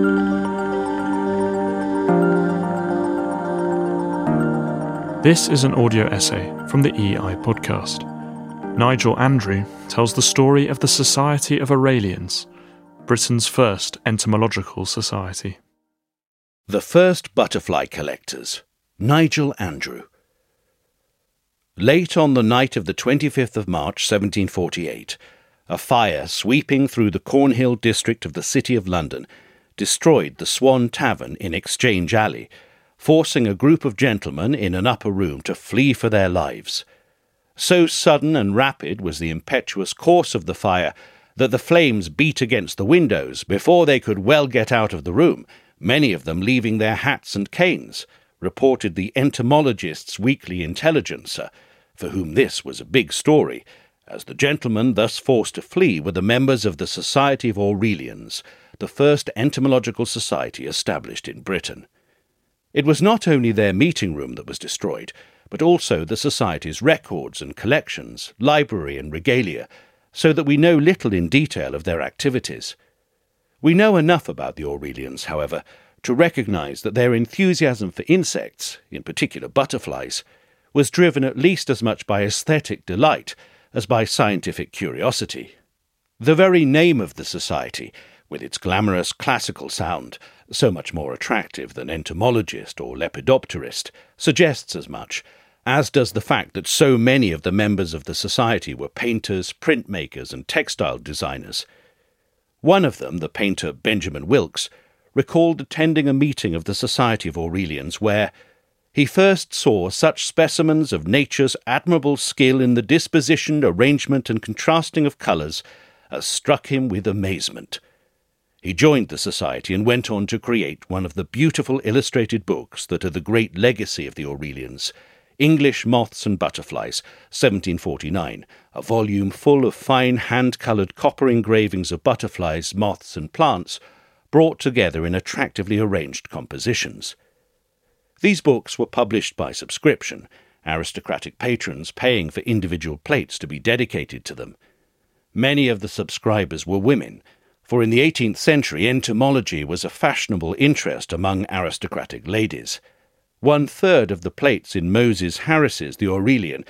This is an audio essay from the EI podcast. Nigel Andrew tells the story of the Society of Aurelians, Britain's first entomological society. The First Butterfly Collectors, Nigel Andrew. Late on the night of the 25th of March 1748, a fire sweeping through the Cornhill district of the City of London destroyed the Swan Tavern in Exchange Alley, forcing a group of gentlemen in an upper room to flee for their lives. So sudden and rapid was the impetuous course of the fire that the flames beat against the windows before they could well get out of the room, many of them leaving their hats and canes, reported the Entomologist's Weekly Intelligencer, for whom this was a big story, as the gentlemen thus forced to flee were the members of the Society of Aurelians, the first entomological society established in Britain. It was not only their meeting room that was destroyed, but also the Society's records and collections, library and regalia, so that we know little in detail of their activities. We know enough about the Aurelians, however, to recognise that their enthusiasm for insects, in particular butterflies, was driven at least as much by aesthetic delight as by scientific curiosity. The very name of the society, with its glamorous classical sound, so much more attractive than entomologist or lepidopterist, suggests as much, as does the fact that so many of the members of the society were painters, printmakers, and textile designers. One of them, the painter Benjamin Wilkes, recalled attending a meeting of the Society of Aurelians where he first saw such specimens of nature's admirable skill in the disposition, arrangement, and contrasting of colours as struck him with amazement. He joined the society and went on to create one of the beautiful illustrated books that are the great legacy of the Aurelians, English Moths and Butterflies, 1749, a volume full of fine hand-coloured copper engravings of butterflies, moths, and plants, brought together in attractively arranged compositions. These books were published by subscription, aristocratic patrons paying for individual plates to be dedicated to them. Many of the subscribers were women, for in the 18th century entomology was a fashionable interest among aristocratic ladies. 1/3 of the plates in Moses Harris's The Aurelian,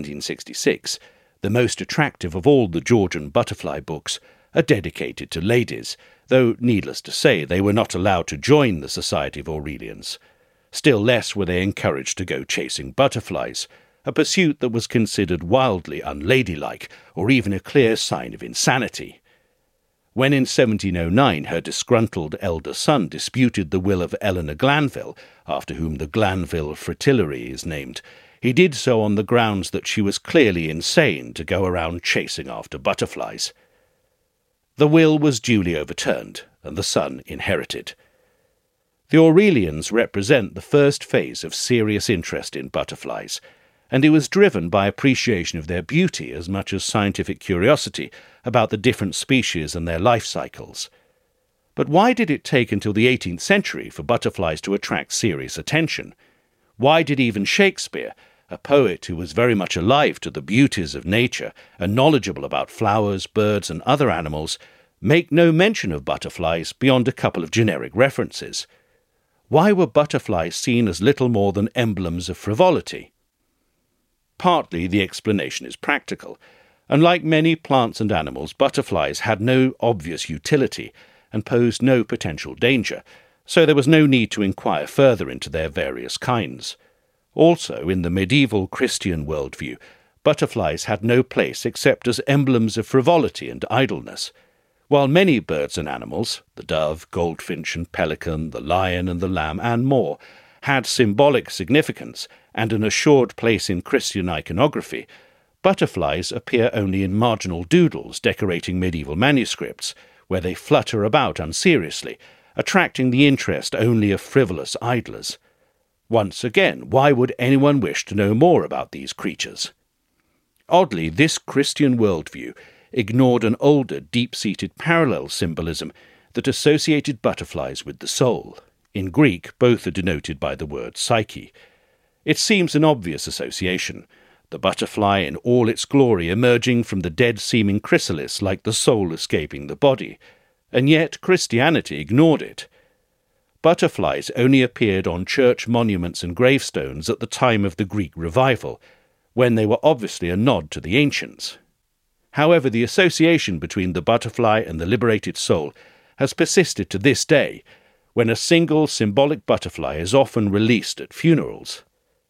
1766, the most attractive of all the Georgian butterfly books, are dedicated to ladies, though, needless to say, they were not allowed to join the Society of Aurelians. Still less were they encouraged to go chasing butterflies, a pursuit that was considered wildly unladylike, or even a clear sign of insanity. When in 1709 her disgruntled elder son disputed the will of Eleanor Glanville, after whom the Glanville Fritillary is named, he did so on the grounds that she was clearly insane to go around chasing after butterflies. The will was duly overturned, and the son inherited. The Aurelians represent the first phase of serious interest in butterflies, and it was driven by appreciation of their beauty as much as scientific curiosity about the different species and their life cycles. But why did it take until the 18th century for butterflies to attract serious attention? Why did even Shakespeare, a poet who was very much alive to the beauties of nature and knowledgeable about flowers, birds, and other animals, make no mention of butterflies beyond a couple of generic references? Why were butterflies seen as little more than emblems of frivolity? Partly the explanation is practical. Unlike many plants and animals, butterflies had no obvious utility and posed no potential danger, so there was no need to inquire further into their various kinds. Also, in the medieval Christian worldview, butterflies had no place except as emblems of frivolity and idleness, while many birds and animals, the dove, goldfinch and pelican, the lion and the lamb, and more, had symbolic significance and an assured place in Christian iconography, butterflies appear only in marginal doodles decorating medieval manuscripts, where they flutter about unseriously, attracting the interest only of frivolous idlers. Once again, why would anyone wish to know more about these creatures? Oddly, this Christian worldview ignored an older, deep-seated parallel symbolism that associated butterflies with the soul. In Greek, both are denoted by the word psyche. It seems an obvious association, the butterfly in all its glory emerging from the dead-seeming chrysalis like the soul escaping the body, and yet Christianity ignored it. butterflies only appeared on church monuments and gravestones at the time of the Greek Revival, when they were obviously a nod to the ancients. However, the association between the butterfly and the liberated soul has persisted to this day, when a single symbolic butterfly is often released at funerals.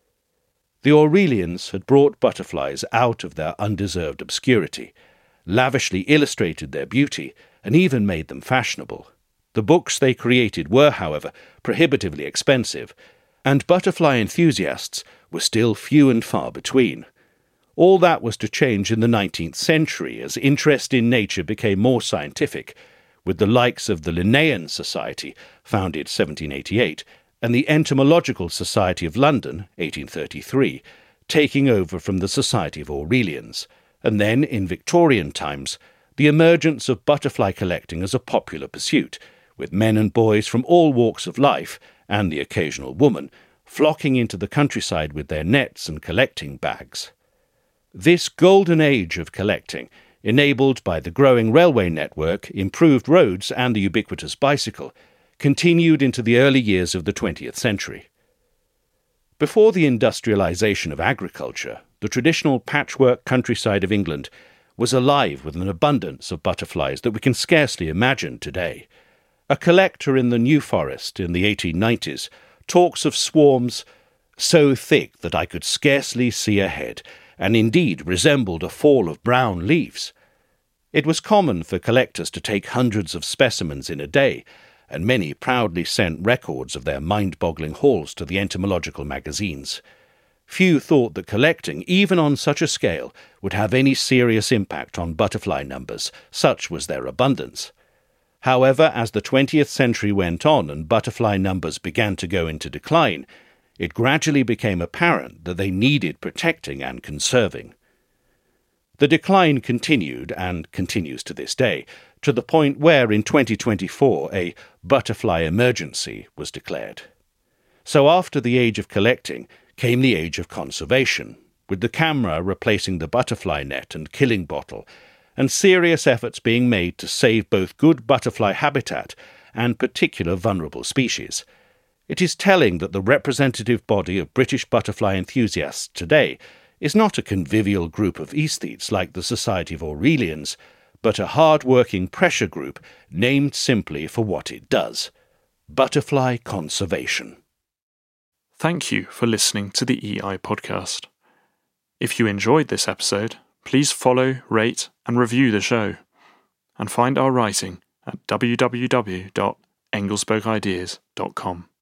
The Aurelians had brought butterflies out of their undeserved obscurity, lavishly illustrated their beauty, and even made them fashionable. The books they created were, however, prohibitively expensive, and butterfly enthusiasts were still few and far between. All that was to change in the 19th century as interest in nature became more scientific, with the likes of the Linnaean Society, founded 1788, and the Entomological Society of London, 1833, taking over from the Society of Aurelians, and then, in Victorian times, the emergence of butterfly collecting as a popular pursuit, with men and boys from all walks of life, and the occasional woman, flocking into the countryside with their nets and collecting bags. This golden age of collecting, enabled by the growing railway network, improved roads, and the ubiquitous bicycle, continued into the early years of the 20th century. Before the industrialization of agriculture, the traditional patchwork countryside of England was alive with an abundance of butterflies that we can scarcely imagine today. A collector in the New Forest in the 1890s talks of swarms so thick that I could scarcely see ahead, and indeed resembled a fall of brown leaves. It was common for collectors to take hundreds of specimens in a day, and many proudly sent records of their mind-boggling hauls to the entomological magazines. Few thought that collecting, even on such a scale, would have any serious impact on butterfly numbers, such was their abundance. However, as the 20th century went on and butterfly numbers began to go into decline, it gradually became apparent that they needed protecting and conserving. The decline continued, and continues to this day, to the point where in 2024 a butterfly emergency was declared. So after the age of collecting came the age of conservation, with the camera replacing the butterfly net and killing bottle, and serious efforts being made to save both good butterfly habitat and particular vulnerable species. It is telling that the representative body of British butterfly enthusiasts today is not a convivial group of aesthetes like the Society of Aurelians, but a hard-working pressure group named simply for what it does: butterfly conservation. Thank you for listening to the EI podcast. If you enjoyed this episode, please follow, rate, and review the show, and find our writing at www.engelspokeideas.com.